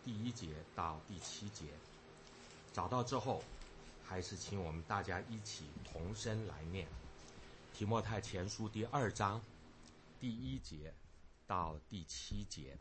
第1节到第7节。找到之后，还是请我们大家一起同声来念提摩太前书第2章第1节到第7节。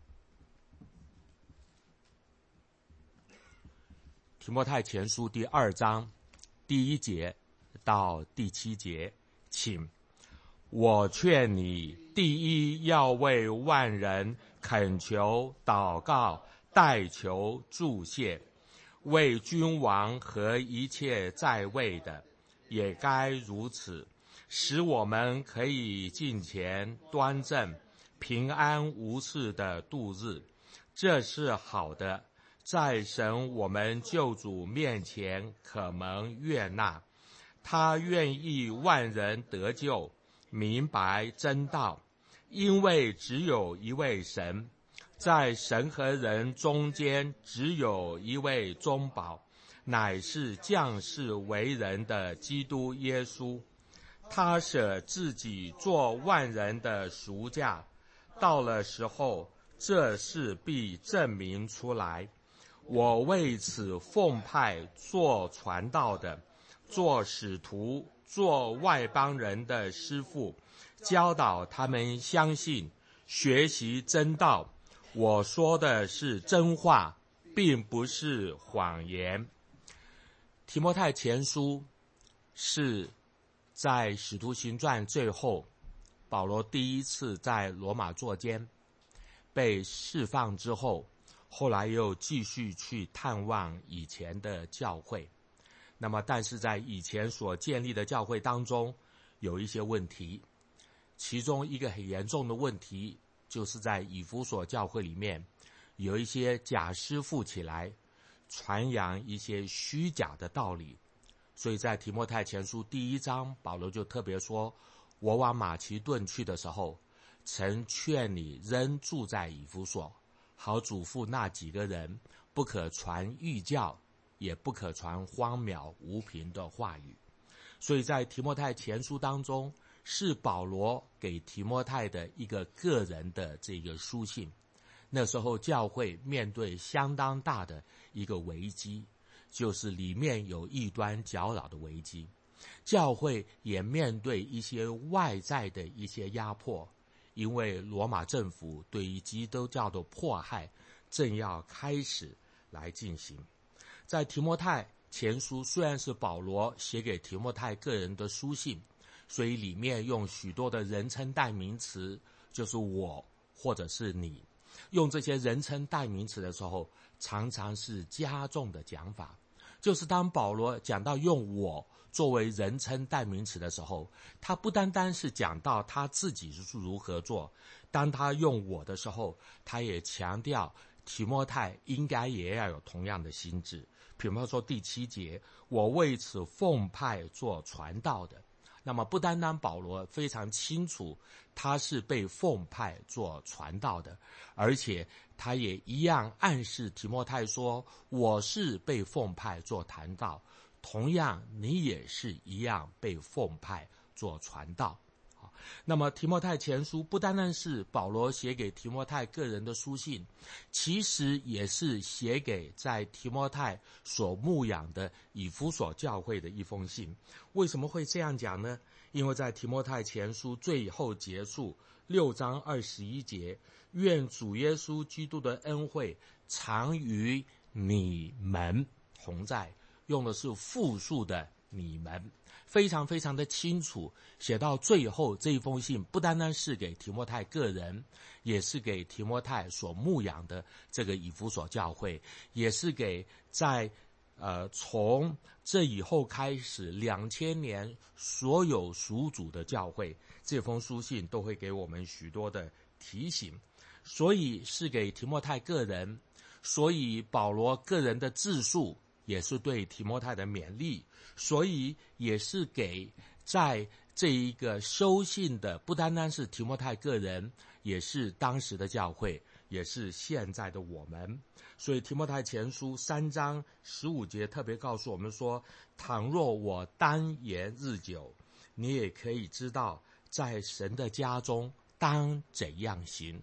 提摩太前书第2章第1节到第7节，请。我劝你，第一要为万人恳求、祷告、代求、祝谢，为君王和一切在位的，也该如此，使我们可以敬虔端正、平安无事的度日。这是好的，在神我们救主面前可蒙悦纳。他愿意万人得救，明白真道，因为只有一位神，在神和人中间只有一位中保，乃是降世为人的基督耶稣。他舍自己做万人的赎价，到了时候，这事必证明出来。我为此奉派做传道的，做使徒，做外邦人的师傅，教导他们相信，学习真道。我说的是真话，并不是谎言。提摩太前书是在使徒行传最后，保罗第一次在罗马坐监，被释放之后，后来又继续去探望以前的教会。那么但是在以前所建立的教会当中，有一些问题，其中一个很严重的问题，就是在以弗所教会里面，有一些假师傅起来传扬一些虚假的道理。所以在提摩太前书第1章，保罗就特别说，我往马其顿去的时候，曾劝你仍住在以弗所，好嘱咐那几个人，不可传异教，也不可传荒渺无凭的话语。所以在提摩太前书当中，是保罗给提摩太的一个个人的这个书信。那时候教会面对相当大的一个危机，就是里面有异端搅扰的危机，教会也面对一些外在的一些压迫，因为罗马政府对于基督教的迫害正要开始来进行。在提摩太前书虽然是保罗写给提摩太个人的书信，所以里面用许多的人称代名词，就是我或者是你。用这些人称代名词的时候，常常是加重的讲法，就是当保罗讲到用我作为人称代名词的时候，他不单单是讲到他自己是如何做，当他用我的时候，他也强调提摩太应该也要有同样的心志。比方说第7节，我为此奉派做传道的。那么不单单保罗非常清楚他是被奉派做传道的，而且他也一样暗示提摩太说，我是被奉派做传道，同样你也是一样被奉派做传道。那么提摩太前书不单单是保罗写给提摩太个人的书信，其实也是写给在提摩太所牧养的以弗所教会的一封信。为什么会这样讲呢？因为在提摩太前书最后结束6章21节，愿主耶稣基督的恩惠常与你们同在，用的是复数的你们，非常非常的清楚。写到最后，这一封信不单单是给提摩太个人，也是给提摩太所牧养的这个以弗所教会，也是给在从这以后开始2000年所有属主的教会，这封书信都会给我们许多的提醒。所以是给提摩太个人，所以保罗个人的自述也是对提摩太的勉励，所以也是给在这一个收信的不单单是提摩太个人，也是当时的教会，也是现在的我们。所以提摩太前书3章15节特别告诉我们说，倘若我单言日久，你也可以知道在神的家中当怎样行。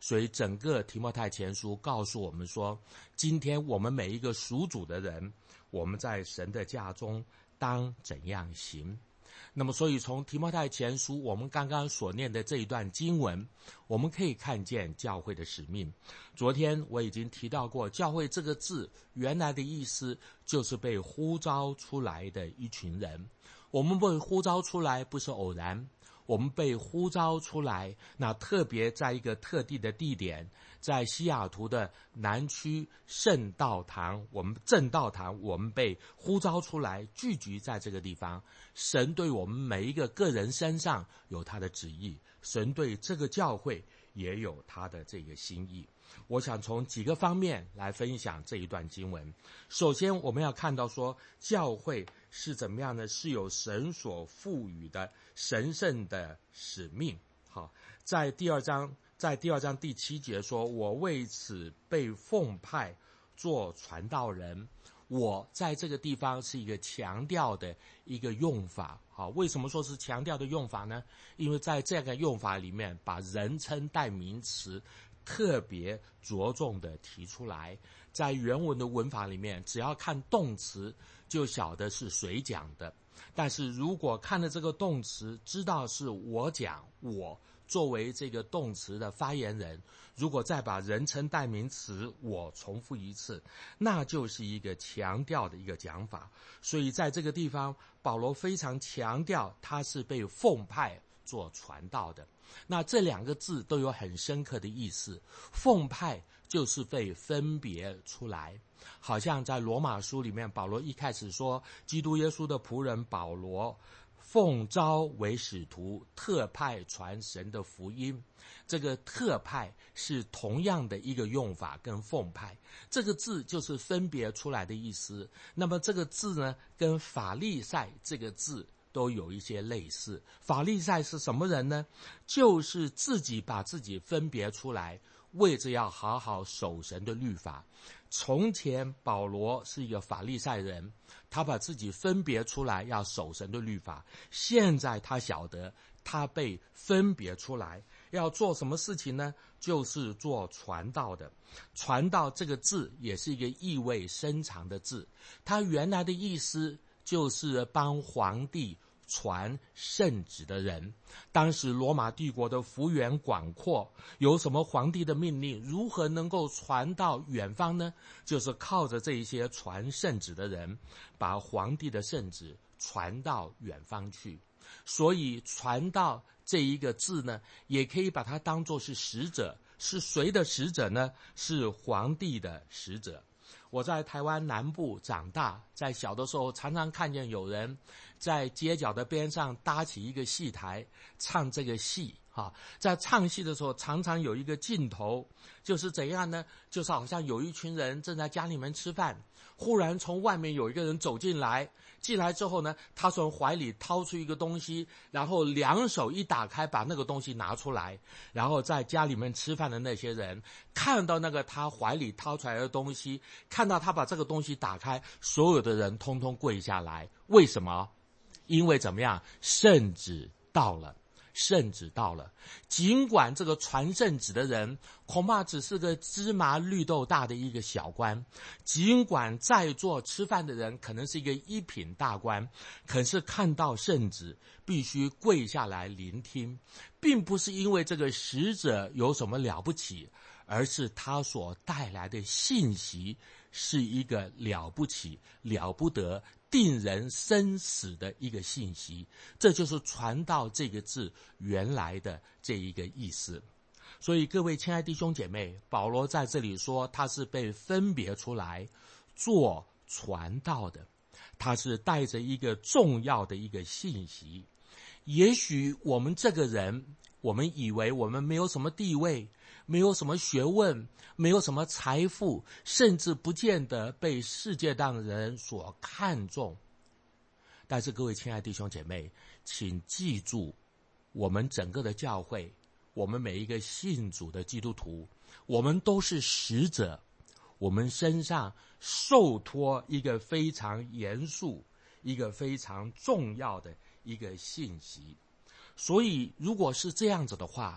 所以整个提摩太前书告诉我们说，今天我们每一个属主的人，我们在神的家中当怎样行。那么所以从提摩太前书我们刚刚所念的这一段经文，我们可以看见教会的使命。昨天我已经提到过，教会这个字原来的意思就是被呼召出来的一群人。我们被呼召出来不是偶然，我们被呼召出来，那特别在一个特定的地点，在西雅图的南区圣道堂，我们正道堂，我们被呼召出来，聚集在这个地方。神对我们每一个个人身上有他的旨意，神对这个教会也有他的这个心意。我想从几个方面来分享这一段经文。首先我们要看到说，教会是怎么样呢？是有神所赋予的神圣的使命。好，在第二章第7节说，我为此被奉派做传道人。我在这个地方是一个强调的一个用法。好，为什么说是强调的用法呢？因为在这个用法里面，把人称代名词特别着重的提出来。在原文的文法里面，只要看动词就晓得是谁讲的，但是如果看了这个动词知道是我讲，我作为这个动词的发言人，如果再把人称代名词我重复一次，那就是一个强调的一个讲法。所以在这个地方保罗非常强调他是被奉派做传道的。那这两个字都有很深刻的意思。奉派就是被分别出来，好像在罗马书里面，保罗一开始说，基督耶稣的仆人保罗奉召为使徒，特派传神的福音。这个特派是同样的一个用法，跟奉派这个字就是分别出来的意思。那么这个字呢，跟法利赛这个字都有一些类似。法利赛是什么人呢？就是自己把自己分别出来，为着要好好守神的律法。从前保罗是一个法利赛人，他把自己分别出来要守神的律法。现在他晓得他被分别出来要做什么事情呢？就是做传道的。传道这个字也是一个意味深长的字，它原来的意思就是帮皇帝传圣旨的人。当时罗马帝国的幅员广阔，有什么皇帝的命令，如何能够传到远方呢？就是靠着这一些传圣旨的人，把皇帝的圣旨传到远方去。所以传道这一个字呢，也可以把它当作是使者。是谁的使者呢？是皇帝的使者。我在台湾南部长大，在小的时候常常看见有人在街角的边上搭起一个戏台唱这个戏。在唱戏的时候常常有一个镜头，就是怎样呢？就是好像有一群人正在家里面吃饭，忽然从外面有一个人走进来之后呢，他从怀里掏出一个东西，然后两手一打开，把那个东西拿出来，然后在家里面吃饭的那些人看到那个他怀里掏出来的东西，看到他把这个东西打开，所有的人通通跪下来。为什么？因为怎么样？圣旨到了。圣旨到了，尽管这个传圣旨的人恐怕只是个芝麻绿豆大的一个小官，尽管在座吃饭的人可能是一个一品大官，可是看到圣旨必须跪下来聆听，并不是因为这个使者有什么了不起，而是他所带来的信息是一个了不起、了不得、定人生死的一个信息。这就是传道这个字原来的这一个意思。所以各位亲爱弟兄姐妹，保罗在这里说他是被分别出来做传道的，他是带着一个重要的一个信息。也许我们这个人，我们以为我们没有什么地位，没有什么学问，没有什么财富，甚至不见得被世界上的人所看重。但是各位亲爱的弟兄姐妹，请记住，我们整个的教会，我们每一个信主的基督徒，我们都是使者，我们身上受托一个非常严肃、一个非常重要的一个信息。所以如果是这样子的话，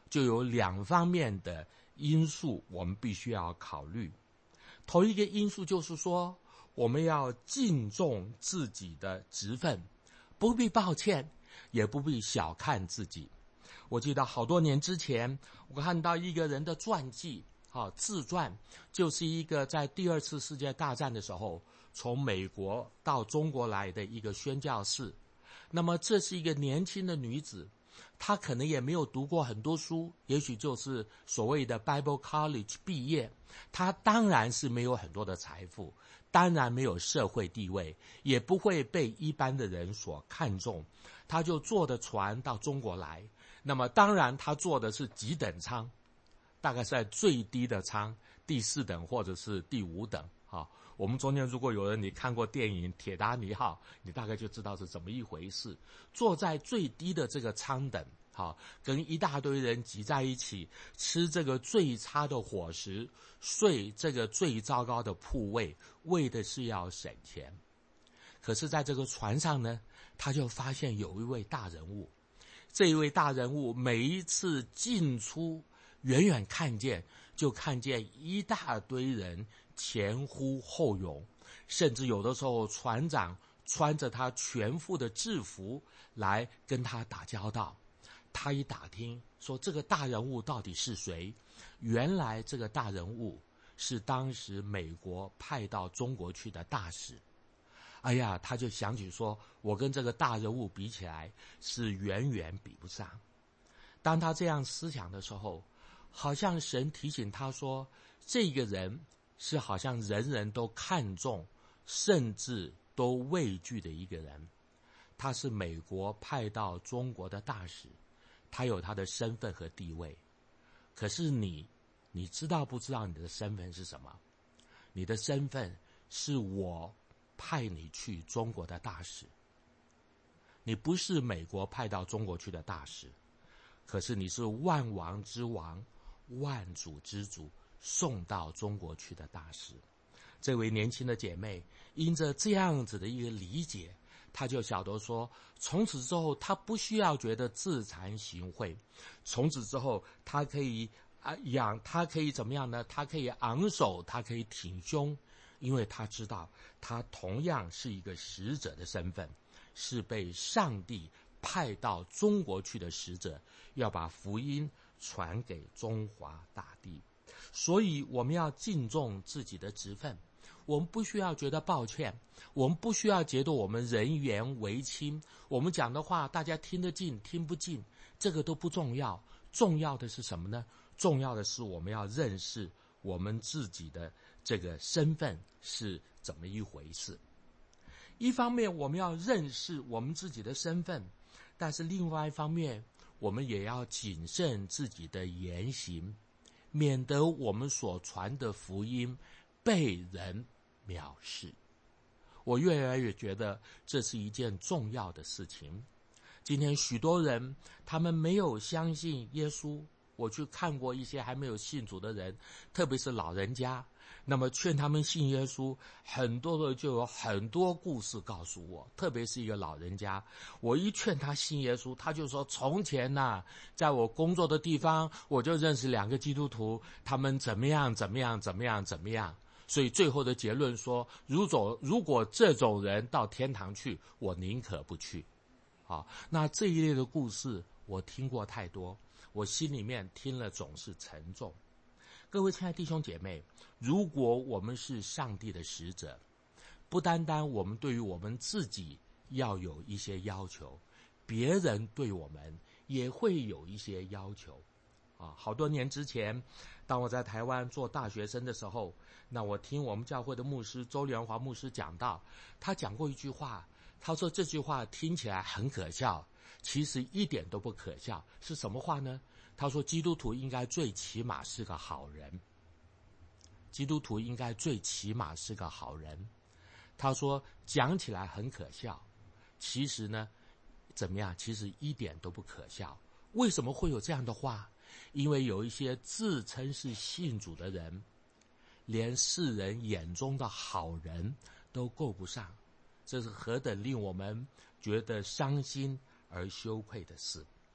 就有两方面的因素我们必须要考虑。头一个因素就是说，我们要敬重自己的职分，不必抱歉，也不必小看自己。我记得好多年之前，我看到一个人的传记，自传，就是一个在第二次世界大战的时候从美国到中国来的一个宣教士。那么这是一个年轻的女子，她可能也没有读过很多书，也许就是所谓的 Bible College 毕业。她当然是没有很多的财富，当然没有社会地位，也不会被一般的人所看重。她就坐的船到中国来，那么当然她坐的是几等舱，大概是在最低的舱，第4等或者是第5等。我们中间如果有人你看过电影《铁达尼号》，你大概就知道是怎么一回事。坐在最低的这个舱等，跟一大堆人挤在一起，吃这个最差的伙食，睡这个最糟糕的铺位，为的是要省钱。可是在这个船上呢，他就发现有一位大人物。这一位大人物每一次进出，远远看见就看见一大堆人前呼后拥，甚至有的时候船长穿着他全副的制服来跟他打交道。他一打听说这个大人物到底是谁，原来这个大人物是当时美国派到中国去的大使。哎呀，他就想起说，我跟这个大人物比起来是远远比不上。当他这样思想的时候，好像神提醒他说，这个人是好像人人都看重，甚至都畏惧的一个人。他是美国派到中国的大使，他有他的身份和地位。可是你知道不知道你的身份是什么？你的身份是我派你去中国的大使。你不是美国派到中国去的大使，可是你是万王之王，万主之主，送到中国去的大使。这位年轻的姐妹因着这样子的一个理解，她就晓得说，从此之后她不需要觉得自惭形秽，从此之后她可以她可以怎么样呢？她可以昂首，她可以挺胸，因为她知道她同样是一个使者的身份，是被上帝派到中国去的使者，要把福音传给中华大地。所以我们要敬重自己的职分，我们不需要觉得抱歉，我们不需要觉得我们人言为轻，我们讲的话大家听得进听不进，这个都不重要。重要的是什么呢？重要的是我们要认识我们自己的这个身份是怎么一回事。一方面我们要认识我们自己的身份，但是另外一方面我们也要谨慎自己的言行，免得我们所传的福音被人藐视。我越来越觉得这是一件重要的事情。今天许多人他们没有相信耶稣，我去看过一些还没有信主的人，特别是老人家，那么劝他们信耶稣，很多的就有很多故事告诉我。特别是一个老人家，我一劝他信耶稣，他就说，从前在我工作的地方我就认识2个基督徒，他们怎么样，所以最后的结论说，如果这种人到天堂去，我宁可不去。那这一类的故事我听过太多，我心里面听了总是沉重。各位亲爱的弟兄姐妹，如果我们是上帝的使者，不单单我们对于我们自己要有一些要求，别人对我们也会有一些要求。好多年之前，当我在台湾做大学生的时候，那我听我们教会的牧师周连华牧师讲到，他讲过一句话，他说这句话听起来很可笑，其实一点都不可笑。是什么话呢？他说基督徒应该最起码是个好人。基督徒应该最起码是个好人。他说讲起来很可笑，其实呢怎么样？其实一点都不可笑。为什么会有这样的话？因为有一些自称是信主的人，连世人眼中的好人都够不上，这是何等令我们觉得伤心而羞愧的事。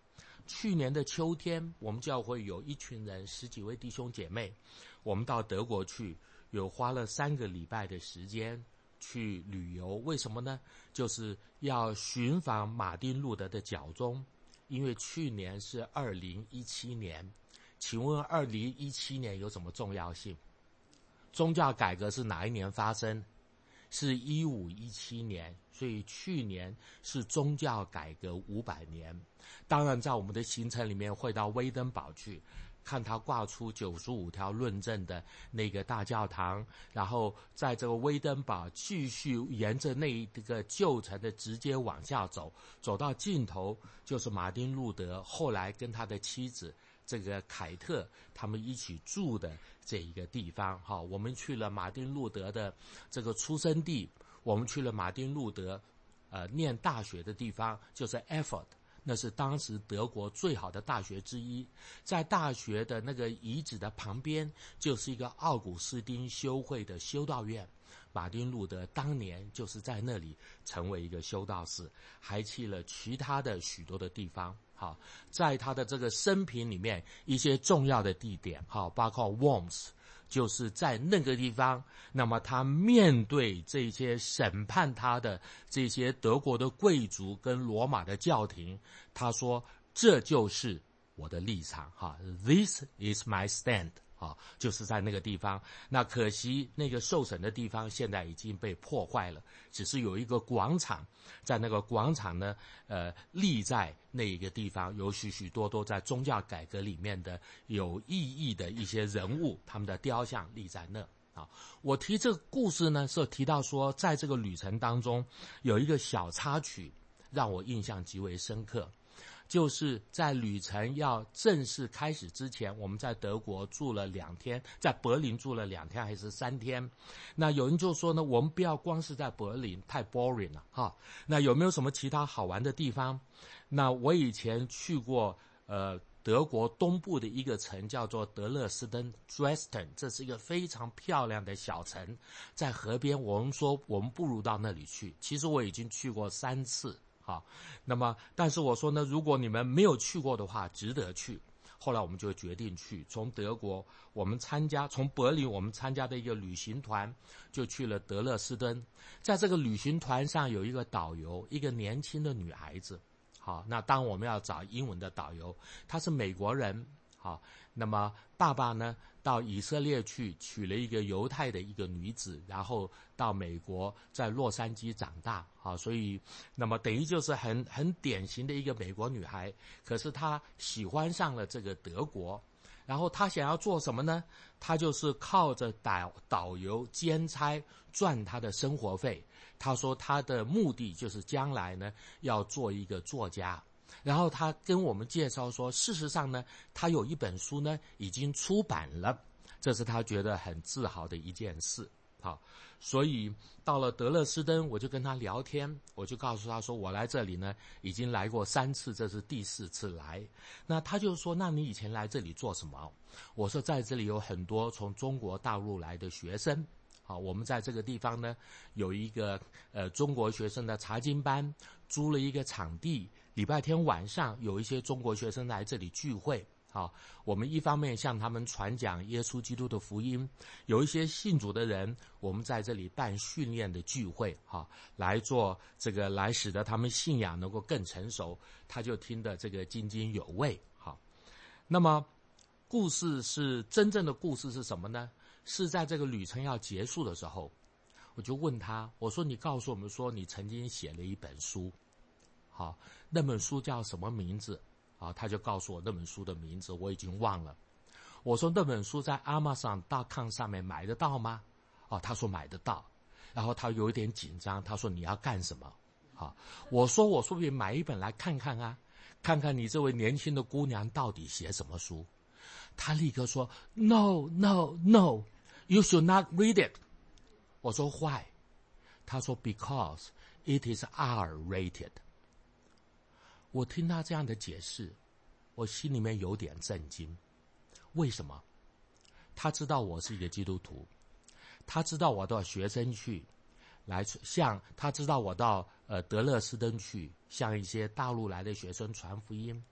去年的秋天，我们教会有一群人10几位弟兄姐妹，我们到德国去，有花了3个礼拜的时间去旅游。为什么呢？就是要寻访马丁路德的脚踪。因为去年是2017年，请问2017年有什么重要性？宗教改革是哪一年发生？是1517年，所以去年是宗教改革500年。当然在我们的行程里面会到威登堡去，看他挂出95条论证的那个大教堂，然后在这个威登堡继续沿着那个旧城的直接往下走，走到尽头就是马丁路德后来跟他的妻子这个凯特他们一起住的这一个地方。我们去了马丁路德的这个出生地，我们去了马丁路德念大学的地方，就是 Erfurt，那是当时德国最好的大学之一。在大学的那个遗址的旁边，就是一个奥古斯丁修会的修道院。马丁路德当年就是在那里成为一个修道士，还去了其他的许多的地方。好，在他的这个生平里面，一些重要的地点，包括 Worms， 就是在那个地方。那么他面对这些审判他的这些德国的贵族跟罗马的教廷，他说这就是我的立场，This is my stand，就是在那个地方。那可惜那个受审的地方现在已经被破坏了，只是有一个广场，在那个广场呢立在那一个地方，有许许多多在宗教改革里面的有意义的一些人物，他们的雕像立在那。我提这个故事呢，是提到说在这个旅程当中有一个小插曲让我印象极为深刻，就是在旅程要正式开始之前，我们在德国住了2天，在柏林住了2天还是3天。那有人就说呢，我们不要光是在柏林，太 boring 了那有没有什么其他好玩的地方？那我以前去过德国东部的一个城叫做德勒斯登 Dresden， 这是一个非常漂亮的小城，在河边。我们说我们不如到那里去，其实我已经去过3次。那么但是我说呢，如果你们没有去过的话，值得去。后来我们就决定去，从德国从柏林我们参加的一个旅行团就去了德勒斯登。在这个旅行团上有一个导游，一个年轻的女孩子。那当我们要找英文的导游，她是美国人。那么爸爸呢到以色列去娶了一个犹太的一个女子，然后到美国在洛杉矶长大。所以那么等于就是很典型的一个美国女孩。可是她喜欢上了这个德国，然后她想要做什么呢？她就是靠着导游兼差赚她的生活费。她说她的目的就是将来呢要做一个作家。然后他跟我们介绍说，事实上呢他有一本书呢已经出版了，这是他觉得很自豪的一件事。所以到了德勒斯登，我就跟他聊天，我就告诉他说，我来这里呢已经来过3次，这是第4次来。那他就说，那你以前来这里做什么？我说在这里有很多从中国大陆来的学生。我们在这个地方呢有一个中国学生的查经班，租了一个场地，礼拜天晚上有一些中国学生来这里聚会。我们一方面向他们传讲耶稣基督的福音，有一些信主的人，我们在这里办训练的聚会，来做这个，来使得他们信仰能够更成熟，他就听得这个津津有味。那么真正的故事是什么呢？是在这个旅程要结束的时候，我就问他，我说你告诉我们说你曾经写了一本书，那本书叫什么名字？他就告诉我那本书的名字，我已经忘了。我说那本书在 Amazon.com 上面买得到吗？他说买得到。然后他有一点紧张，他说你要干什么？我说我说不定买一本来看看啊，看看你这位年轻的姑娘到底写什么书。他立刻说 No, no, no, you should not read it。 我说 Why？ 他说 Because it is R-rated。 我听他这样的解释，我心里面有点震惊。为什么？他知道我是一个基督徒，他知道我到学生去他知道我到德勒斯登去向一些大陆来的学生传福音，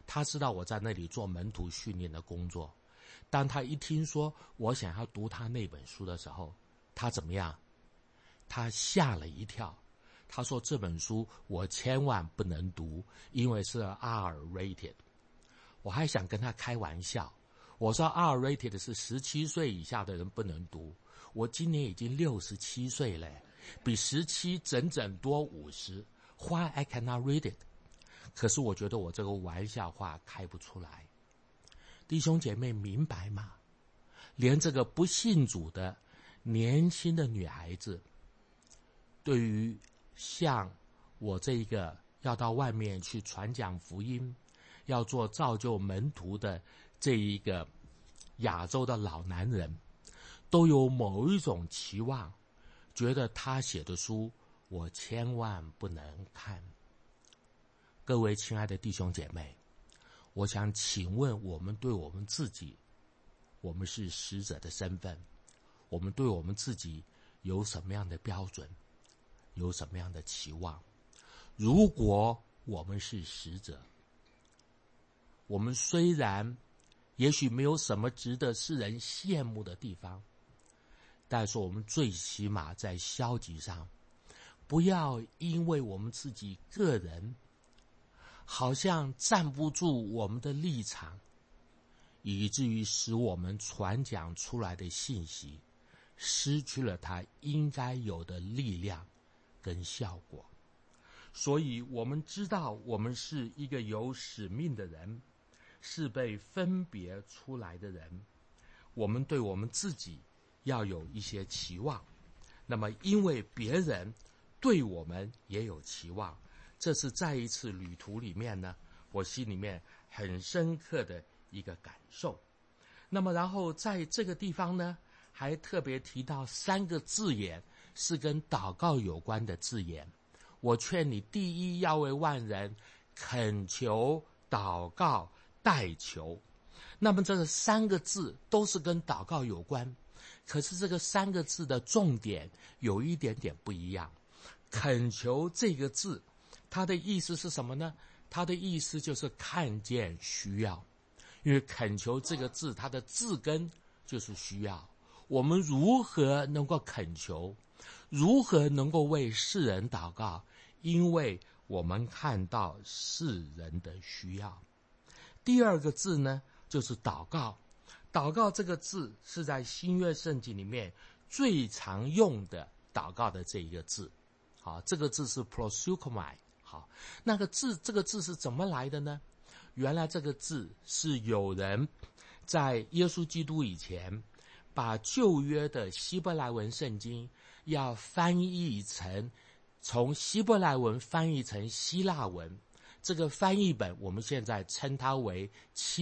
他知道我在那里做门徒训练的工作。当他一听说我想要读他那本书的时候，他怎么样？他吓了一跳。他说这本书我千万不能读，因为是 R-rated。 我还想跟他开玩笑，我说 R-rated 是17岁以下的人不能读，我今年已经67岁了，比17整整多50， Why I cannot read it？ 可是我觉得我这个玩笑话开不出来。弟兄姐妹明白吗？连这个不信主的年轻的女孩子，对于像我这一个要到外面去传讲福音，要做造就门徒的这一个亚洲的老男人，都有某一种期望，觉得他写的书我千万不能看。各位亲爱的弟兄姐妹，我想请问我们对我们自己，我们是使者的身份，我们对我们自己有什么样的标准，有什么样的期望？如果我们是使者，我们虽然也许没有什么值得世人羡慕的地方，但是我们最起码在消极上，不要因为我们自己个人好像站不住我们的立场，以至于使我们传讲出来的信息失去了它应该有的力量跟效果。所以我们知道我们是一个有使命的人，是被分别出来的人，我们对我们自己要有一些期望，那么因为别人对我们也有期望，这是在一次旅途里面呢，我心里面很深刻的一个感受。那么然后在这个地方呢，还特别提到3个字眼是跟祷告有关的字眼。我劝你第一要为万人恳求、祷告、代求。那么这3个字都是跟祷告有关，可是这个3个字的重点有一点点不一样。恳求这个字，它的意思是什么呢？它的意思就是看见需要。因为恳求这个字，它的字根就是需要。我们如何能够恳求？如何能够为世人祷告？因为我们看到世人的需要。第2个字呢，就是祷告。祷告这个字是在新约圣经里面最常用的祷告的这一个字。好，这个字是 proseuchomai。好，这个字是怎么来的呢？原来这个字是有人在耶稣基督以前，把旧约的希伯来文圣经要翻译成，从希伯来文翻译成希腊文。这个翻译本我们现在称它为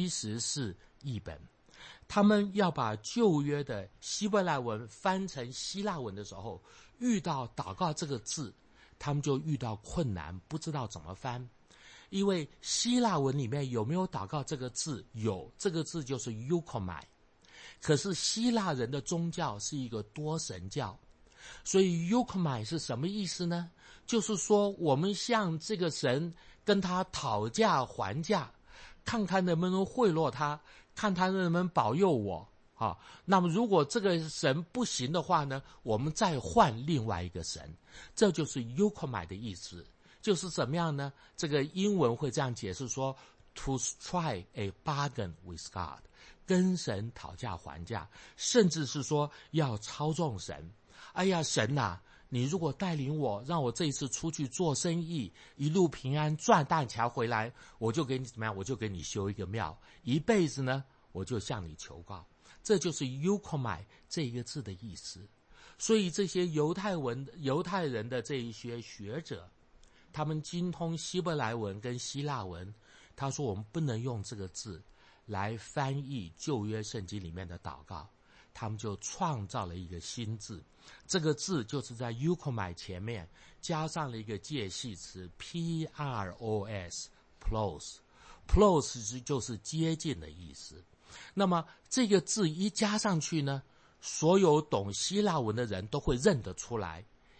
74译本。他们要把旧约的希伯来文翻成希腊文的时候，遇到祷告这个字，他们就遇到困难，不知道怎么翻。因为希腊文里面有没有祷告这个字？有，这个字就是 euchomai。 可是希腊人的宗教是一个多神教，所以 euchomai 是什么意思呢？就是说我们向这个神跟他讨价还价，看看能不能贿赂他，看他能不能保佑我。那么如果这个神不行的话呢，我们再换另外一个神。这就是 euchomai 的意思。就是怎么样呢？这个英文会这样解释说 to strike a bargain with God， 跟神讨价还价，甚至是说要操纵神。哎呀，神啊，你如果带领我，让我这一次出去做生意，一路平安赚大钱回来，我就给你怎么样？我就给你修一个庙，一辈子呢，我就向你求告。这就是 euchomai 这一个字的意思。所以这些犹太人的这一些学者，他们精通希伯来文跟希腊文，他说我们不能用这个字来翻译旧约圣经里面的祷告，他们就创造了一个新字。这个字就是在 euchomai 前面加上了一个介系词 pros，pros 就是接近的意思。那么这个字一加上去呢，所有懂希腊文的人都会认得出来，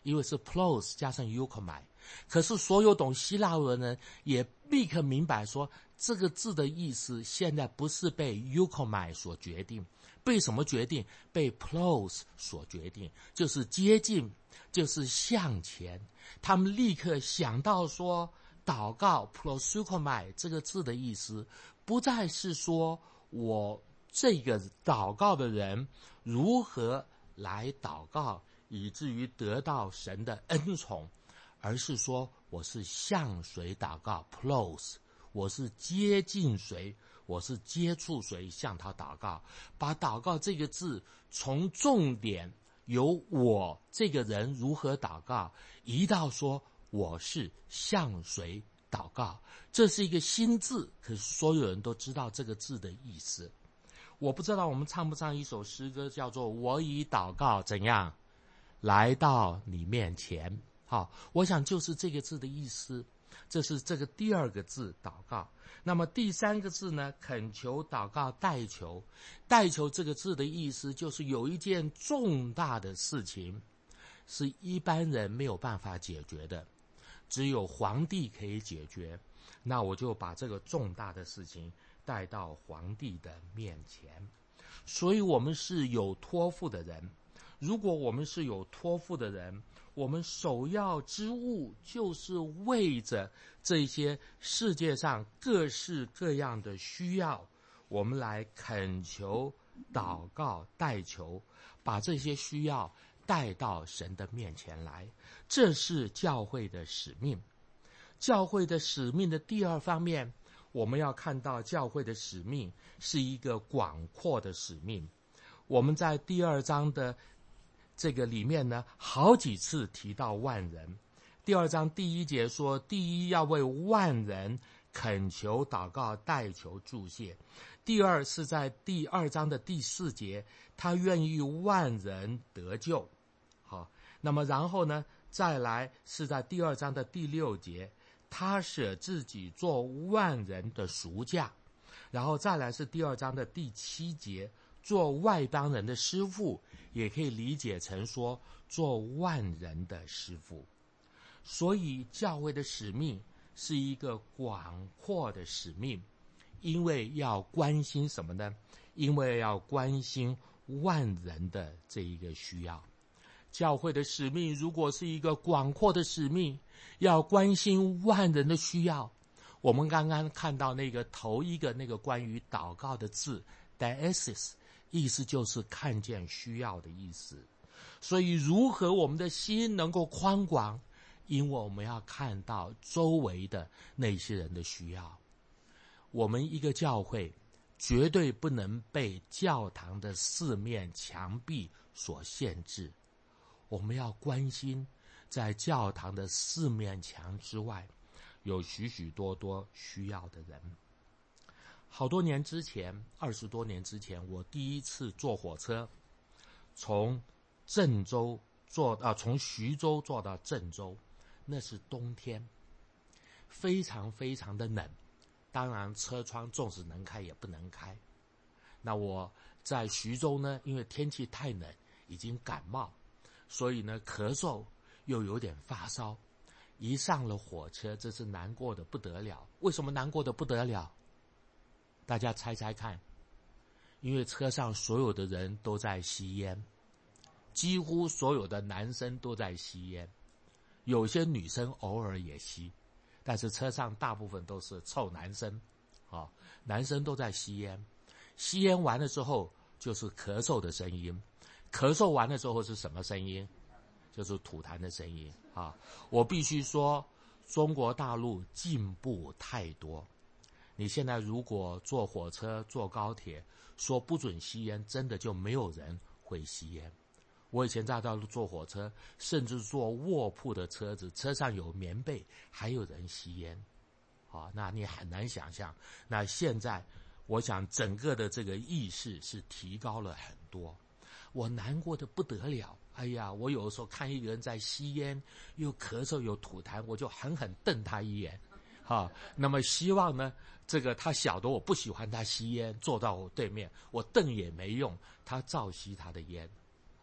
因为是 plos 加上 euchomai。可是所有懂希腊文的人也立刻明白说，这个字的意思现在不是被 euchomai 所决定，被什么决定？被 plos 所决定，就是接近，就是向前。他们立刻想到说，祷告 proseuchomai 这个字的意思，不再是说我这个祷告的人如何来祷告，以至于得到神的恩宠，而是说我是向谁祷告 plos， 我是接近谁，我是接触谁向他祷告，把祷告这个字从重点由我这个人如何祷告，移到说我是向谁祷告。这是一个新字，可是所有人都知道这个字的意思。我不知道我们唱不唱一首诗歌，叫做我以祷告怎样来到你面前。好，我想就是这个字的意思。这是这个第二个字祷告。那么第三个字呢，恳求、祷告、代求。代求这个字的意思就是有一件重大的事情是一般人没有办法解决的，只有皇帝可以解决，那我就把这个重大的事情带到皇帝的面前。所以我们是有托付的人。如果我们是有托付的人，我们首要之务就是为着这些世界上各式各样的需要，我们来恳求、祷告、代求，把这些需要带到神的面前来。这是教会的使命。教会的使命的第二方面，我们要看到教会的使命是一个广阔的使命。我们在第二章的这个里面呢，好几次提到万人。第二章第1节说，第一要为万人恳求、祷告、代求、祝谢。第二是在第2章的第4节，他愿意万人得救。好，那么然后呢，再来是在第2章的第6节，他舍自己做万人的赎价。然后再来是第2章的第7节，做外邦人的师傅，也可以理解成说做万人的师傅。所以教会的使命是一个广阔的使命，因为要关心什么呢？因为要关心万人的这一个需要。教会的使命如果是一个广阔的使命，要关心万人的需要。我们刚刚看到那个头一个那个关于祷告的字 diesis， 意思就是看见需要的意思。所以如何我们的心能够宽广？因为我们要看到周围的那些人的需要。我们一个教会绝对不能被教堂的4面墙壁所限制，我们要关心在教堂的4面墙之外有许许多多需要的人。好多年之前，20多年之前，我第一次坐火车从郑州从徐州坐到郑州，那是冬天，非常非常的冷，当然车窗纵使能开也不能开。那我在徐州呢，因为天气太冷，已经感冒，所以呢咳嗽又有点发烧。一上了火车，这是难过的不得了。为什么难过的不得了？大家猜猜看。因为车上所有的人都在吸烟，几乎所有的男生都在吸烟，有些女生偶尔也吸，但是车上大部分都是臭男生，男生都在吸烟。吸烟完了之后就是咳嗽的声音，咳嗽完了之后是什么声音？就是吐痰的声音啊！我必须说，中国大陆进步太多。你现在如果坐火车、坐高铁，说不准吸烟，真的就没有人会吸烟。我以前在大陆坐火车，甚至坐卧铺的车子，车上有棉被，还有人吸烟。那你很难想象。那现在，我想整个的这个意识是提高了很多。我难过的不得了。哎呀，我有的时候看一个人在吸烟，又咳嗽又吐痰，我就狠狠瞪他一眼。那么希望呢，这个他晓得我不喜欢他吸烟，坐到我对面，我瞪也没用，他照吸他的烟。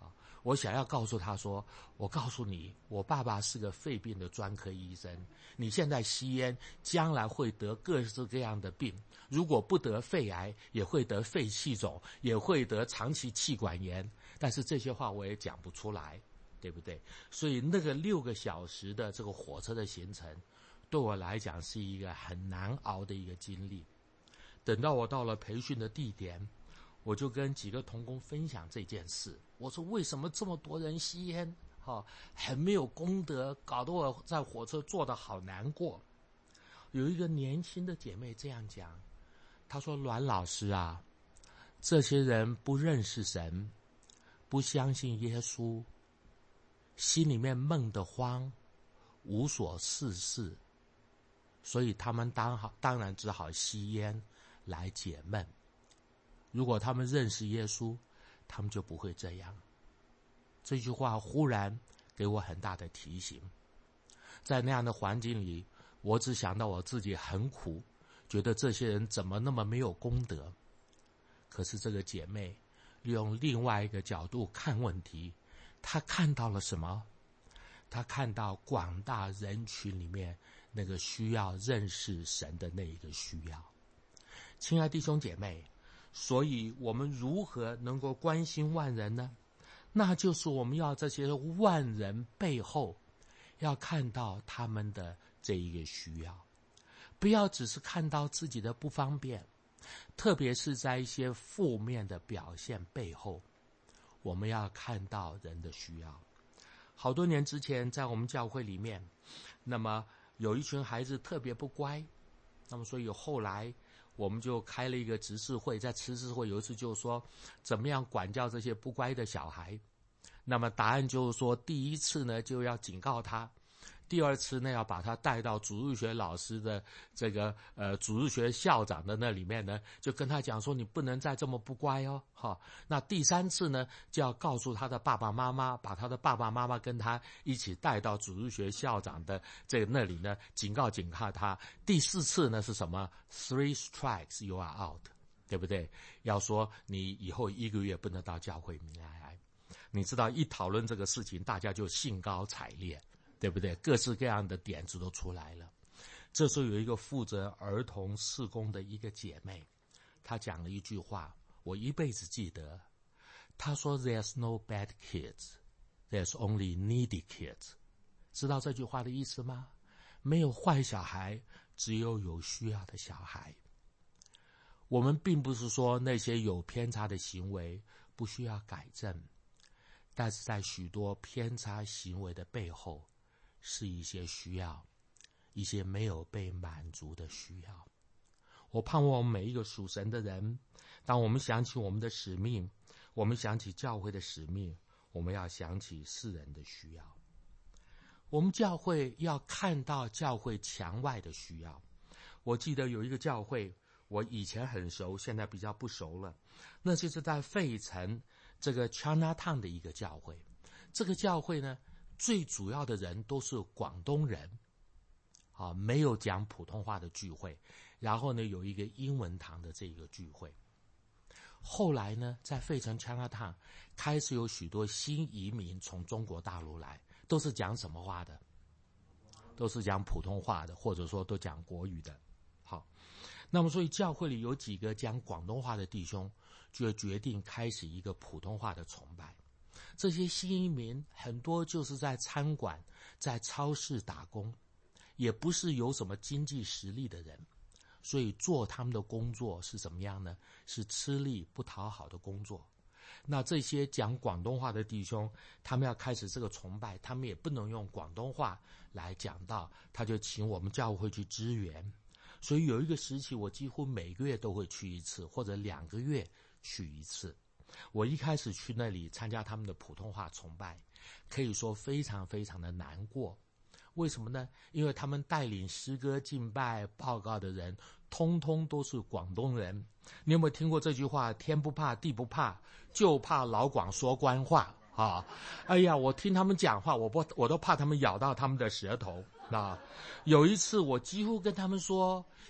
我想要告诉他说，我告诉你，我爸爸是个肺病的专科医生，你现在吸烟，将来会得各式各样的病，如果不得肺癌，也会得肺气肿，也会得长期气管炎。但是这些话我也讲不出来，对不对？所以那个6个小时的这个火车的行程，对我来讲是一个很难熬的一个经历。等到我到了培训的地点，我就跟几个同工分享这件事。我说为什么这么多人吸烟，很没有功德，搞得我在火车坐得好难过。有一个年轻的姐妹这样讲，她说阮老师啊，这些人不认识神，不相信耶稣，心里面闷得慌，无所事事，所以他们当然只好吸烟来解闷。如果他们认识耶稣，他们就不会这样。这句话忽然给我很大的提醒。在那样的环境里，我只想到我自己很苦，觉得这些人怎么那么没有功德。可是这个姐妹利用另外一个角度看问题，她看到了什么？她看到广大人群里面那个需要认识神的那一个需要。亲爱弟兄姐妹，所以我们如何能够关心万人呢？那就是我们要这些万人背后要看到他们的这一个需要，不要只是看到自己的不方便，特别是在一些负面的表现背后，我们要看到人的需要。好多年之前在我们教会里面，那么有一群孩子特别不乖，那么所以后来我们就开了一个执事会，在执事会有一次就说怎么样管教这些不乖的小孩。那么答案就是说，第一次呢就要警告他，第二次呢要把他带到主日学老师的这个主日学校长的那里面呢，就跟他讲说你不能再这么不乖哦。那第三次呢就要告诉他的爸爸妈妈，把他的爸爸妈妈跟他一起带到主日学校长的这个那里呢，警告他。第四次呢是什么？ 3 strikes you are out， 对不对？要说你以后1个月不能到教会里面来。你知道一讨论这个事情，大家就兴高采烈，对不对？各式各样的点子都出来了。这时候有一个负责儿童事工的一个姐妹，她讲了一句话，我一辈子记得。她说 There's no bad kids, there's only needy kids。 知道这句话的意思吗？没有坏小孩，只有需要的小孩。我们并不是说那些有偏差的行为不需要改正，但是在许多偏差行为的背后，是一些需要，一些没有被满足的需要。我盼望我们每一个属神的人，当我们想起我们的使命，我们想起教会的使命，我们要想起世人的需要。我们教会要看到教会墙外的需要。我记得有一个教会，我以前很熟，现在比较不熟了。那就是在费城这个 Chinatown 的一个教会。这个教会呢，最主要的人都是广东人，没有讲普通话的聚会。然后呢，有一个英文堂的这个聚会。后来呢，在费城 Chinatown 开始有许多新移民从中国大陆来，都是讲什么话的？都是讲普通话的，或者说都讲国语的。好，那么所以教会里有几个讲广东话的弟兄，就决定开始一个普通话的崇拜。这些新移民很多就是在餐馆、在超市打工，也不是有什么经济实力的人，所以做他们的工作是怎么样呢？是吃力不讨好的工作。那这些讲广东话的弟兄，他们要开始这个崇拜，他们也不能用广东话来讲道，他就请我们教会去支援。所以有一个时期，我几乎每个月都会去一次，或者2个月去一次。我一开始去那里参加他们的普通话崇拜，可以说非常非常的难过。为什么呢？因为他们带领诗歌敬拜报告的人通通都是广东人。你有没有听过这句话？天不怕地不怕，就怕老广说官话啊！哎呀，我听他们讲话，我都怕他们咬到他们的舌头啊！有一次我几乎跟他们说，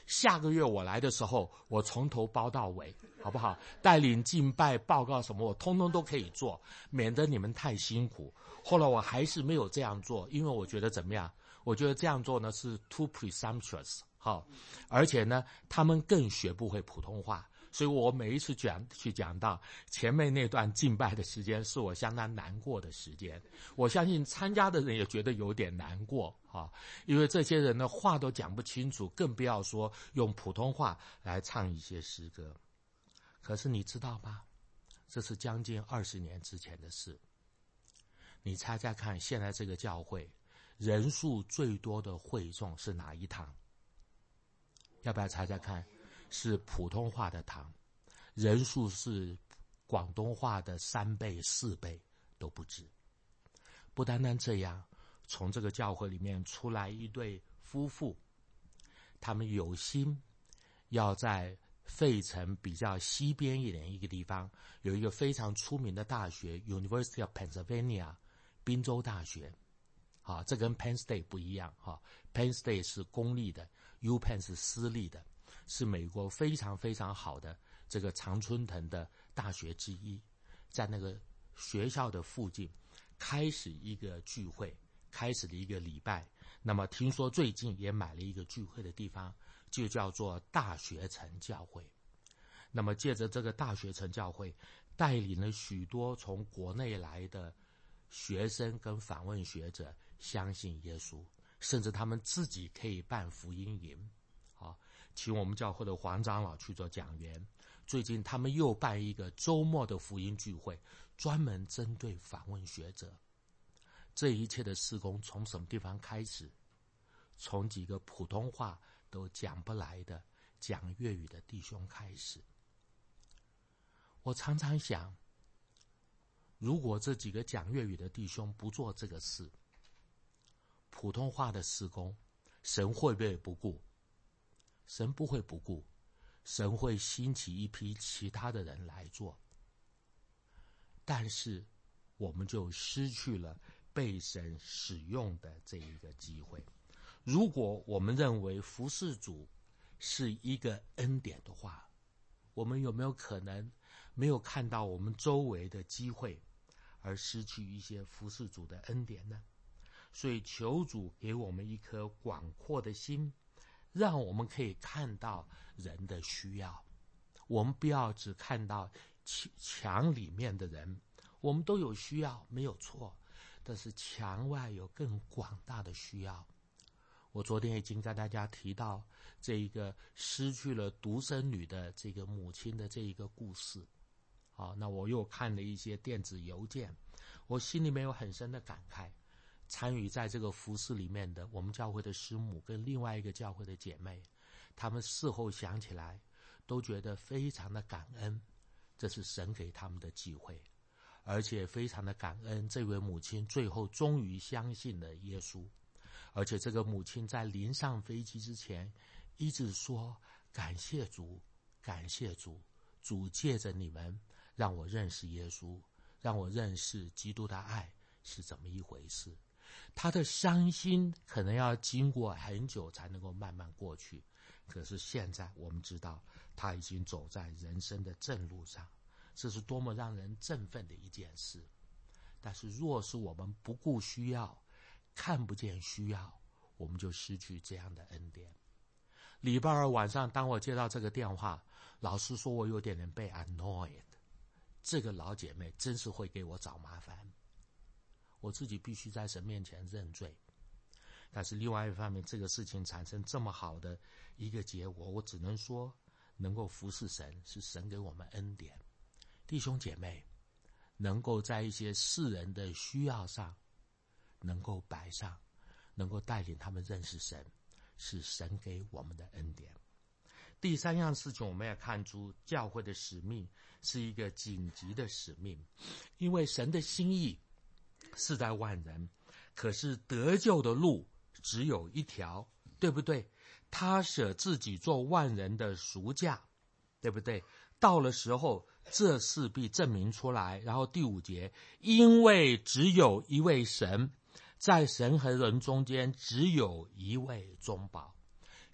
下个月我来的时候，我从头包到尾，好不好？带领敬拜报告什么，我通通都可以做，免得你们太辛苦。后来我还是没有这样做，因为我觉得怎么样？我觉得这样做呢是 too presumptuous， 好，而且呢，他们更学不会普通话。所以我每一次去讲到前面那段敬拜的时间，是我相当难过的时间。我相信参加的人也觉得有点难过啊，因为这些人呢话都讲不清楚，更不要说用普通话来唱一些诗歌。可是你知道吗？这是将近20年之前的事。你猜猜看，现在这个教会人数最多的会众是哪一堂？要不要猜猜看？是普通话的堂，人数是广东话的3倍、4倍都不止。不单单这样，从这个教会里面出来一对夫妇，他们有心要在费城比较西边一点一个地方，有一个非常出名的大学 University of Pennsylvania 宾州大学。好，这跟 Penn State 不一样。Penn State 是公立的， UPenn 是私立的，是美国非常非常好的这个常春藤的大学之一。在那个学校的附近开始一个聚会，开始了一个礼拜。那么听说最近也买了一个聚会的地方，就叫做大学城教会。那么借着这个大学城教会，带领了许多从国内来的学生跟访问学者相信耶稣，甚至他们自己可以办福音营，请我们教会的黄长老去做讲员。最近他们又办一个周末的福音聚会，专门针对访问学者。这一切的事工从什么地方开始？从几个普通话都讲不来的讲粤语的弟兄开始。我常常想，如果这几个讲粤语的弟兄不做这个事，普通话的事工，神会不会不顾？神不会不顾，神会兴起一批其他的人来做。但是我们就失去了被神使用的这一个机会。如果我们认为服事主是一个恩典的话，我们有没有可能没有看到我们周围的机会，而失去一些服事主的恩典呢？所以求主给我们一颗广阔的心，让我们可以看到人的需要。我们不要只看到墙里面的人，我们都有需要，没有错，但是墙外有更广大的需要。我昨天已经跟大家提到这一个失去了独生女的这个母亲的这一个故事。那我又看了一些电子邮件，我心里面有很深的感慨。参与在这个服事里面的我们教会的师母跟另外一个教会的姐妹，他们事后想起来都觉得非常的感恩，这是神给他们的机会，而且非常的感恩这位母亲最后终于相信了耶稣。而且这个母亲在临上飞机之前一直说，感谢主，感谢主，主借着你们让我认识耶稣，让我认识基督的爱是怎么一回事。他的伤心可能要经过很久才能够慢慢过去，可是现在我们知道他已经走在人生的正路上，这是多么让人振奋的一件事。但是若是我们不顾需要，看不见需要，我们就失去这样的恩典。礼拜二晚上当我接到这个电话，老实说我有点被 annoyed， 这个老姐妹真是会给我找麻烦，我自己必须在神面前认罪。但是另外一方面，这个事情产生这么好的一个结果，我只能说能够服侍神是神给我们恩典。弟兄姐妹能够在一些世人的需要上能够摆上，能够带领他们认识神，是神给我们的恩典。第三样事情，我们要看出教会的使命是一个紧急的使命，因为神的心意是在万人，可是得救的路只有一条，对不对？他舍自己做万人的赎价，对不对？到了时候这事必证明出来。然后第5节，因为只有一位神，在神和人中间只有一位中保。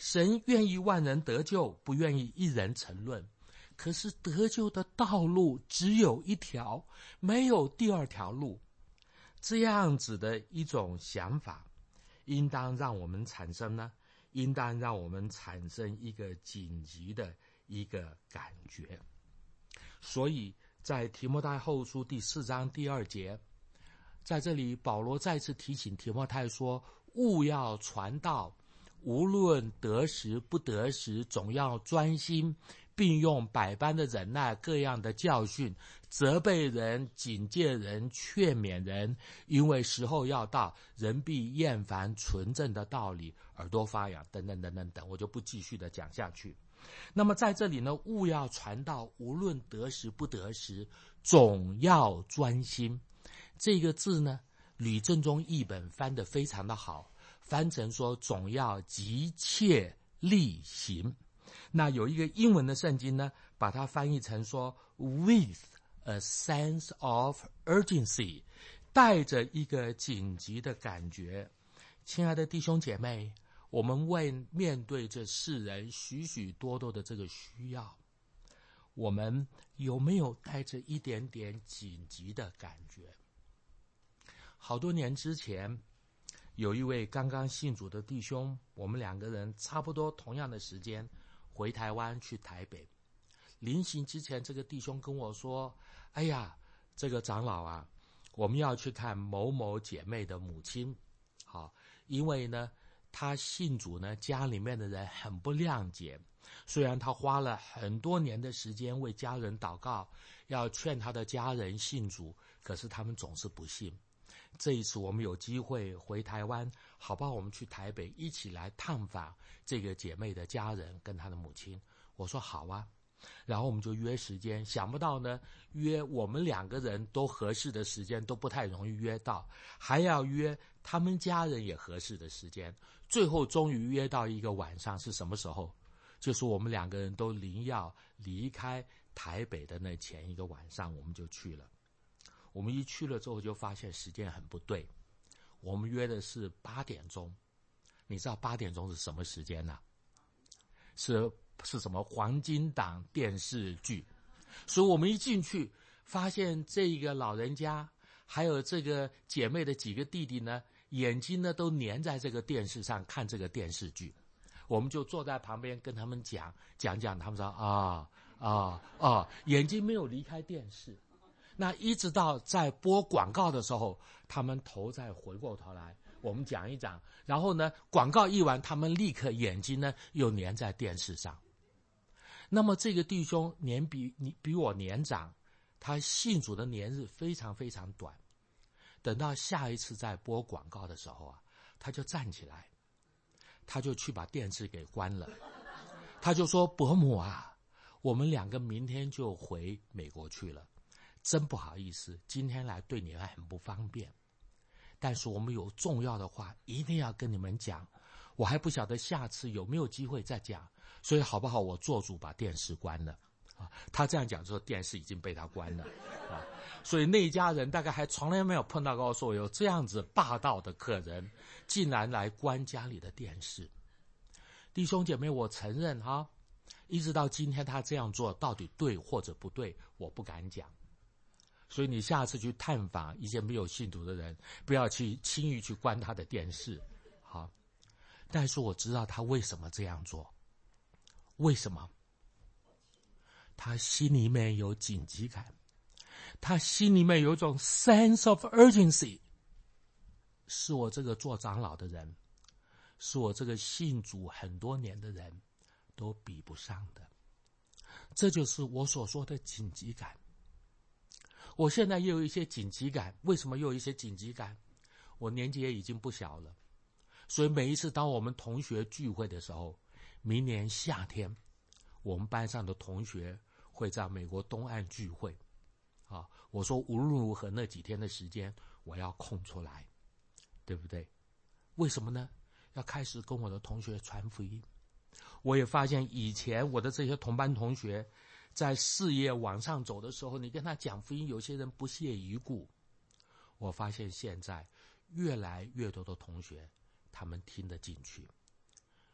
神愿意万人得救，不愿意一人沉沦。可是得救的道路只有一条，没有第二条路。这样子的一种想法，应当让我们产生呢？应当让我们产生一个紧急的一个感觉。所以在提摩太后书第4章第2节，在这里保罗再次提醒提摩太说，务要传道，无论得时不得时，总要专心，并用百般的忍耐，各样的教训，责备人，警戒人，劝勉人，因为时候要到，人必厌烦纯正的道理，耳朵发痒，等等等等等，我就不继续的讲下去。那么在这里呢，务要传道，无论得时不得时，总要专心。这个字呢，吕正中译本翻得非常的好，翻成说总要急切力行。那有一个英文的圣经呢，把它翻译成说 with a sense of urgency， 带着一个紧急的感觉。亲爱的弟兄姐妹，我们面对这世人许许多多的这个需要，我们有没有带着一点点紧急的感觉？好多年之前，有一位刚刚信主的弟兄，我们2个人差不多同样的时间回台湾去台北。临行之前，这个弟兄跟我说，哎呀，这个长老啊，我们要去看某某姐妹的母亲。好，因为呢他信主呢，家里面的人很不谅解，虽然他花了很多年的时间为家人祷告，要劝他的家人信主，可是他们总是不信。这一次我们有机会回台湾，好吧，我们去台北一起来探访这个姐妹的家人跟她的母亲。我说好啊，然后我们就约时间，想不到呢，约我们2个人都合适的时间都不太容易约到，还要约他们家人也合适的时间，最后终于约到一个晚上。是什么时候？就是我们2个人都临要离开台北的那前一个晚上，我们就去了。我们一去了之后就发现时间很不对，我们约的是8点钟，你知道8点钟是什么时间呢？是什么黄金档电视剧。所以我们一进去发现这个老人家还有这个姐妹的几个弟弟呢，眼睛呢都粘在这个电视上看这个电视剧。我们就坐在旁边跟他们讲，他们说眼睛没有离开电视。那一直到在播广告的时候，他们头再回过头来，我们讲一讲，然后呢广告一完，他们立刻眼睛呢又粘在电视上。那么这个弟兄比我年长，他信主的年日非常非常短。等到下一次在播广告的时候啊，他就站起来，他就去把电视给关了。他就说，伯母啊，我们2个明天就回美国去了，真不好意思，今天来对你们很不方便，但是我们有重要的话一定要跟你们讲，我还不晓得下次有没有机会再讲，所以好不好我做主把电视关了。他这样讲说电视已经被他关了。所以那一家人大概还从来没有碰到过说有这样子霸道的客人竟然来关家里的电视。弟兄姐妹，我承认一直到今天他这样做到底对或者不对，我不敢讲。所以你下次去探访一些没有信徒的人，不要去轻易去关他的电视。好，但是我知道他为什么这样做。为什么？他心里面有紧急感，他心里面有一种 sense of urgency， 是我这个做长老的人，是我这个信主很多年的人都比不上的。这就是我所说的紧急感。我现在又有一些紧急感，为什么又有一些紧急感？我年纪也已经不小了，所以每一次当我们同学聚会的时候，明年夏天我们班上的同学会在美国东岸聚会。我说无论如何那几天的时间我要空出来，对不对？为什么呢？要开始跟我的同学传福音。我也发现以前我的这些同班同学在事业往上走的时候，你跟他讲福音，有些人不屑一顾。我发现现在越来越多的同学他们听得进去。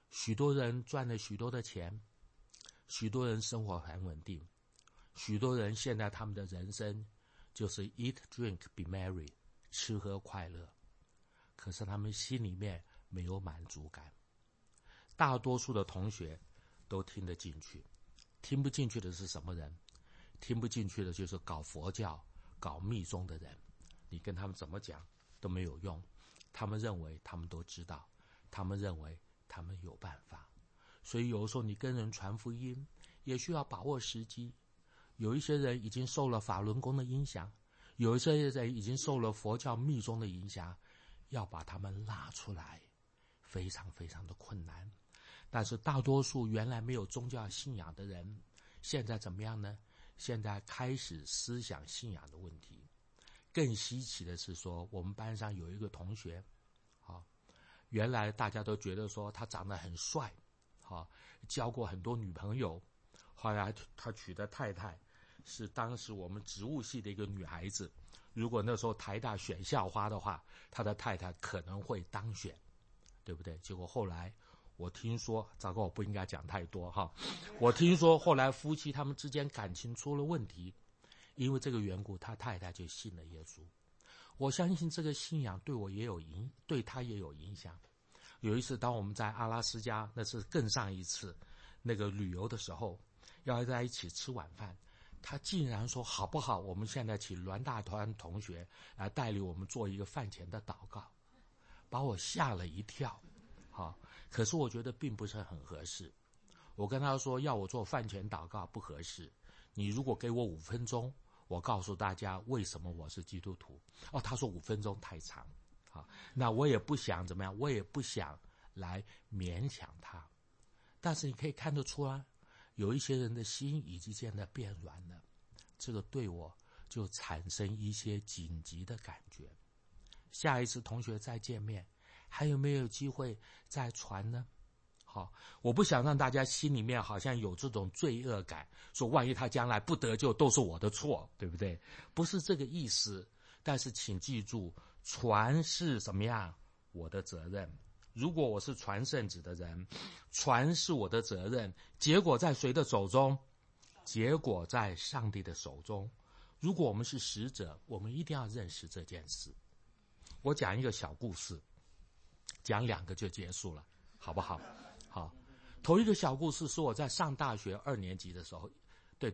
许多人赚了许多的钱，许多人生活很稳定，许多人现在他们的人生就是 eat, drink, be merry， 吃喝快乐，可是他们心里面没有满足感。大多数的同学都听得进去，听不进去的是什么人？听不进去的就是搞佛教、搞密宗的人。你跟他们怎么讲都没有用，他们认为他们都知道，他们认为他们有办法。所以有的时候你跟人传福音也需要把握时机。有一些人已经受了法轮功的影响，有一些人已经受了佛教密宗的影响，要把他们拉出来非常非常的困难。但是大多数原来没有宗教信仰的人，现在怎么样呢？现在开始思想信仰的问题。更稀奇的是说，我们班上有一个同学，原来大家都觉得说他长得很帅，交过很多女朋友，后来他娶的太太是当时我们植物系的一个女孩子，如果那时候台大选校花的话，他的太太可能会当选，对不对？结果后来我听说，糟糕，我不应该讲太多哈。我听说后来夫妻他们之间感情出了问题，因为这个缘故，他太太就信了耶稣。我相信这个信仰对他也有影响。有一次，当我们在阿拉斯加，那是更上一次那个旅游的时候，要在一起吃晚饭，他竟然说好不好？我们现在请栾大团同学来带领我们做一个饭前的祷告，把我吓了一跳。可是我觉得并不是很合适。我跟他说，要我做饭前祷告不合适。你如果给我5分钟，我告诉大家为什么我是基督徒。他说5分钟太长。那我也不想怎么样，我也不想来勉强他。但是你可以看得出来，有一些人的心已经现在变软了，这个对我就产生一些紧急的感觉。下一次同学再见面，还有没有机会再传呢？我不想让大家心里面好像有这种罪恶感，说万一他将来不得救都是我的错，对不对？不是这个意思。但是请记住，传是怎么样？我的责任。如果我是传圣旨的人，传是我的责任，结果在谁的手中？结果在上帝的手中。如果我们是使者，我们一定要认识这件事。我讲一个小故事，讲2个就结束了，好不好？好，头一个小故事是我在上大学2年级的时候，对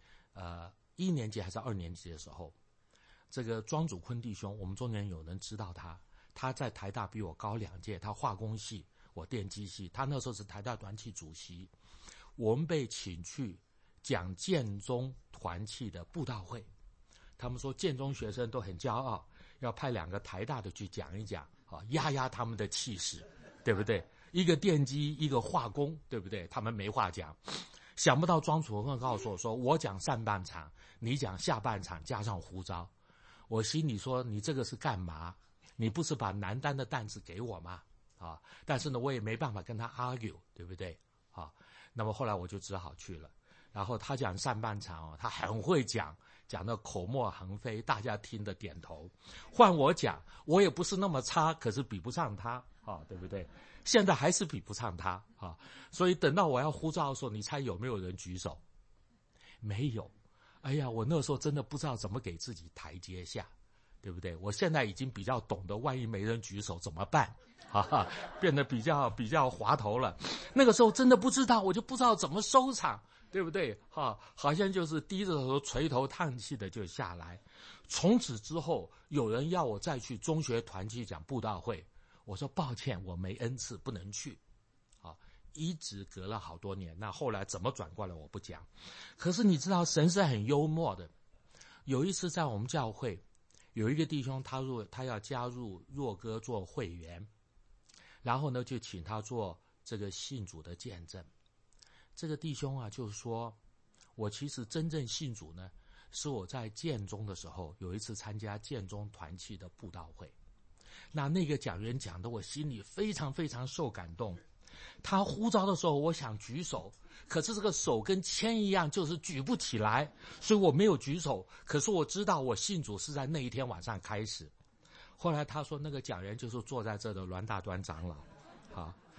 ，1年级还是2年级的时候，这个庄祖坤弟兄，我们中间有人知道他在台大比我高2届，他化工系，我电机系，他那时候是台大团契主席。我们被请去讲建中团契的布道会，他们说建中学生都很骄傲，要派2个台大的去讲一讲，压他们的气势，对不对？一个电机，一个化工，对不对？他们没话讲。想不到庄祖坤告诉我说，我讲上半场，你讲下半场加上胡诌。我心里说，你这个是干嘛？你不是把难担的担子给我吗？但是呢，我也没办法跟他 argue， 对不对？那么后来我就只好去了。然后他讲上半场他很会讲到口沫横飞，大家听得点头。换我讲，我也不是那么差，可是比不上他，对不对？现在还是比不上他，所以等到我要呼召的时候，你猜有没有人举手？没有。哎呀，我那时候真的不知道怎么给自己台阶下，对不对？我现在已经比较懂得，万一没人举手怎么办？变得比较滑头了。那个时候真的不知道，我就不知道怎么收场，对不对？好像就是低着头垂头叹气的就下来。从此之后，有人要我再去中学团契讲布道会，我说抱歉，我没恩赐，不能去。一直隔了好多年，那后来怎么转过来我不讲。可是你知道神是很幽默的。有一次在我们教会，有一个弟兄他要加入若歌做会员，然后呢就请他做这个信主的见证。这个弟兄就说，我其实真正信主呢，是我在建中的时候有一次参加建中团契的布道会。那个讲员讲的我心里非常非常受感动。他呼召的时候，我想举手，可是这个手跟铅一样，就是举不起来，所以我没有举手。可是我知道我信主是在那一天晚上开始。后来他说，那个讲员就是坐在这的栾大端长老。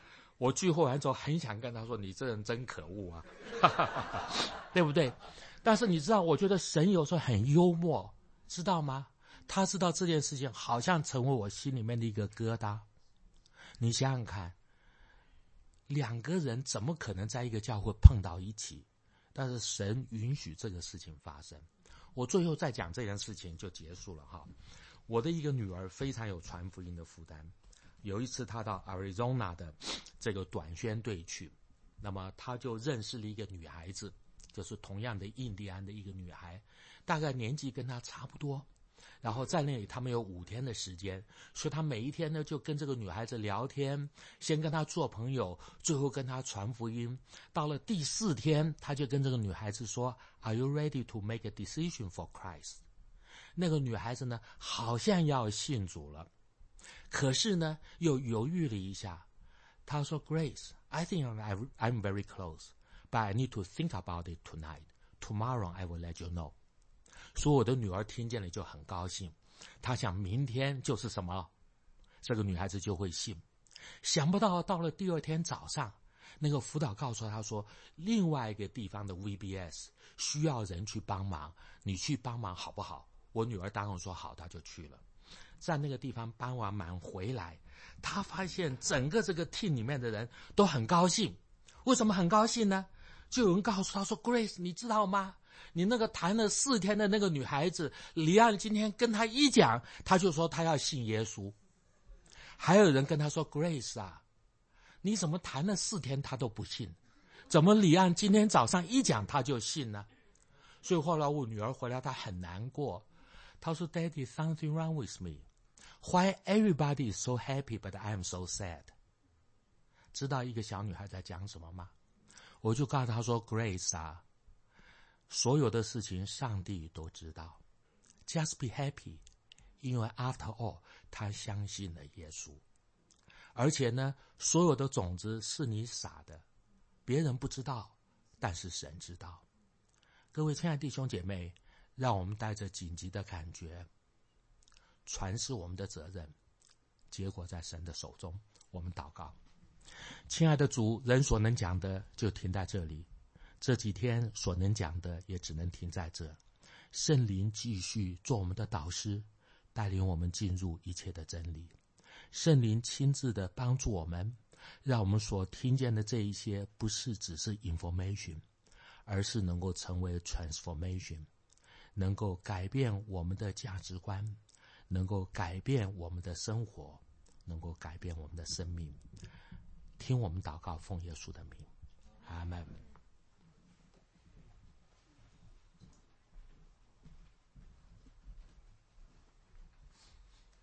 我聚会完之后很想跟他说，你这人真可恶啊，对不对？但是你知道，我觉得神有时候很幽默，知道吗？他知道这件事情好像成为我心里面的一个疙瘩。你想想看，两个人怎么可能在一个教会碰到一起？但是神允许这个事情发生。我最后再讲这件事情就结束了哈。我的一个女儿非常有传福音的负担。有一次她到 Arizona 的这个短宣队去，那么她就认识了一个女孩子，就是同样的印第安的一个女孩，大概年纪跟她差不多。然后在那里他们有5天的时间，所以他每一天呢就跟这个女孩子聊天，先跟她做朋友，最后跟她传福音。到了第4天，他就跟这个女孩子说 Are you ready to make a decision for Christ？ 那个女孩子呢好像要信主了，可是呢又犹豫了一下。她说 Grace, I think I'm very close, but I need to think about it tonight. Tomorrow I will let you know。所以我的女儿听见了就很高兴，她想明天就是什么，这个女孩子就会信。想不到到了第2天早上，那个辅导告诉她说，另外一个地方的 VBS 需要人去帮忙，你去帮忙好不好？我女儿当然说好，她就去了。在那个地方帮完忙回来，她发现整个这个 team 里面的人都很高兴。为什么很高兴呢？就有人告诉她说 Grace， 你知道吗？你那个谈了4天的那个女孩子，李安今天跟她一讲，她就说她要信耶稣。还有人跟她说 Grace 啊，你怎么谈了4天她都不信，怎么李安今天早上一讲她就信呢？所以后来我女儿回来，她很难过，她说 Daddy, something wrong with me. Why everybody is so happy but I am so sad? 知道一个小女孩在讲什么吗？我就告诉她说 Grace 啊，所有的事情上帝都知道， Just be happy， 因为 after all 他相信了耶稣。而且呢，所有的种子是你撒的，别人不知道，但是神知道。各位亲爱的弟兄姐妹，让我们带着紧急的感觉传示我们的责任，结果在神的手中。我们祷告。亲爱的主，人所能讲的就停在这里，这几天所能讲的也只能停在这。圣灵继续做我们的导师，带领我们进入一切的真理。圣灵亲自的帮助我们，让我们所听见的这一些不是只是 information， 而是能够成为 transformation， 能够改变我们的价值观，能够改变我们的生活，能够改变我们的生命。听我们祷告，奉耶稣的名，阿们。